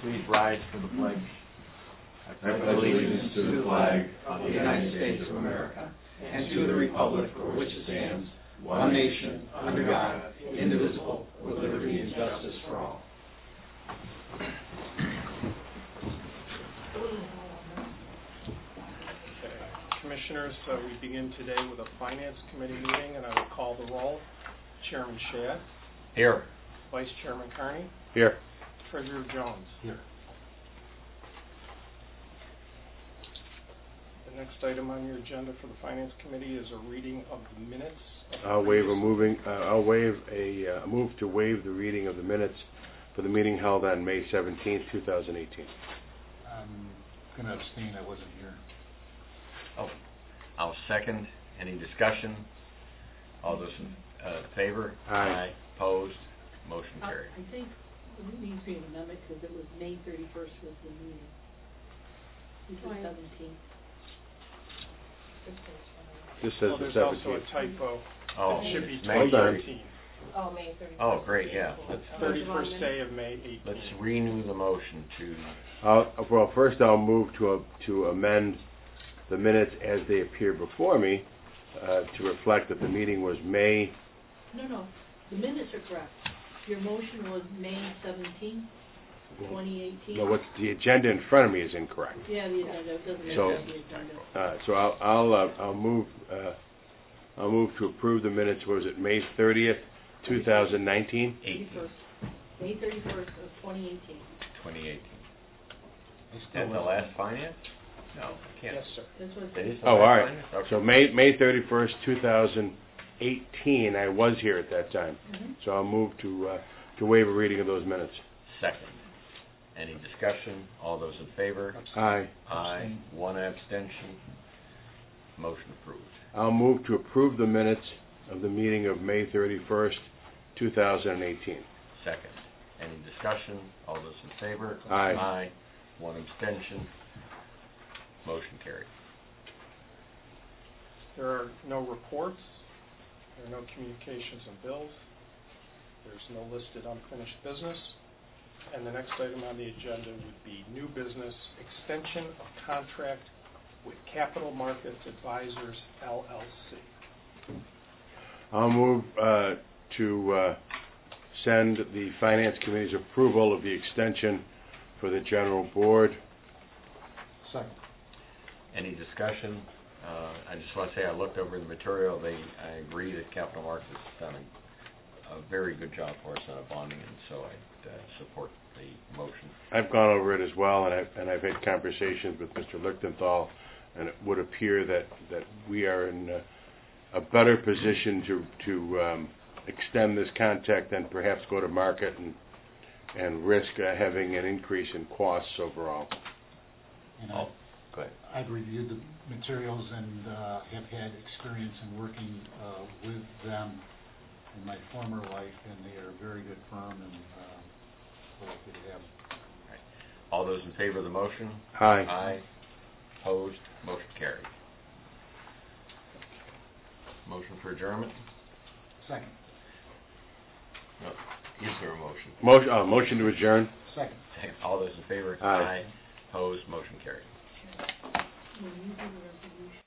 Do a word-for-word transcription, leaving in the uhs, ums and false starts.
Please rise for the pledge. I pledge allegiance to the flag of the United States of America and to the republic for which it stands, one nation, under God, indivisible, with liberty and justice for all. Commissioners, uh, we begin today with a Finance Committee meeting, and I will call the roll. Chairman Shad. Here. Vice Chairman Carney. Here. Treasurer Jones. Here. The next item on your agenda for the Finance Committee is a reading of the minutes. Of the I'll waive a previous- moving. Uh, I'll waive a uh, move to waive the reading of the minutes for the meeting held on May seventeenth, two thousand eighteen. I'm going to abstain. I wasn't here. Oh, I'll second. Any discussion? All those in uh, favor? Aye. Opposed? Motion Uh, carried. I think it needs to be an amendment because it was May thirty-first was the meeting. This is Right. seventeenth. This says Well, the there's also seventeenth. a typo. Oh, It should be May Hold on. twenty eighteen. Oh, May thirty-first. Oh, great, yeah. Let's, thirty-first day of May eighteenth. let's renew the motion to, Uh, well, first I'll move to uh, to amend the minutes as they appear before me uh, to reflect that the meeting was May. No, no, the minutes are correct. Your motion was May seventeenth, twenty eighteen. No, what's the agenda in front of me is incorrect. Yeah, the agenda, it doesn't make So- the agenda. Uh, so I'll I'll uh, I'll move uh, I'll move to approve the minutes. What was it, May thirtieth, two thousand nineteen? eighteen, thirty-first. May thirty-first of twenty eighteen. twenty eighteen. I still That's the wasn't. last finance? No, I can't. Yes, sir. This was, That is the Oh, all last right. finance? Okay. So May May thirty-first, two thousand eighteen. I was here at that time. Mhm. So I'll move to uh, to waive a reading of those minutes. Second. Any discussion? All those in favor? Aye. Aye. One abstention. Motion approved. I'll move to approve the minutes of the meeting of May thirty-first, two thousand eighteen. Second. Any discussion? All those in favor? Aye. Aye. One abstention. Motion carried. There are no reports. There are no communications and bills. There's no listed unfinished business. And the next item on the agenda would be new business, extension of contract with Capital Markets Advisors, L L C. I'll move uh, to uh, send the Finance Committee's approval of the extension for the General Board. Second. Any discussion? Uh, I just want to say I looked over the material. They, I agree that Capital Markets has done a, a very good job for us on a bonding, and so I uh, support the motion. I've gone over it as well, and I've, and I've had conversations with Mister Lichtenthal, and it would appear that, that we are in a, a better position to, to um, extend this contract than perhaps go to market and, and risk uh, having an increase in costs overall. And Oh, I, go ahead. I've reviewed the materials and uh, have had experience in working uh, with them in my former life, and they are a very good firm, and uh, so lucky to have them. All those in favor of the motion? Aye. Aye. Opposed? Motion carried. Motion for adjournment? Second. No. Is there a motion? Motion, uh, motion to adjourn. Second. Second. All those in favor? Aye. Opposed? Motion carried. When you do the resolution.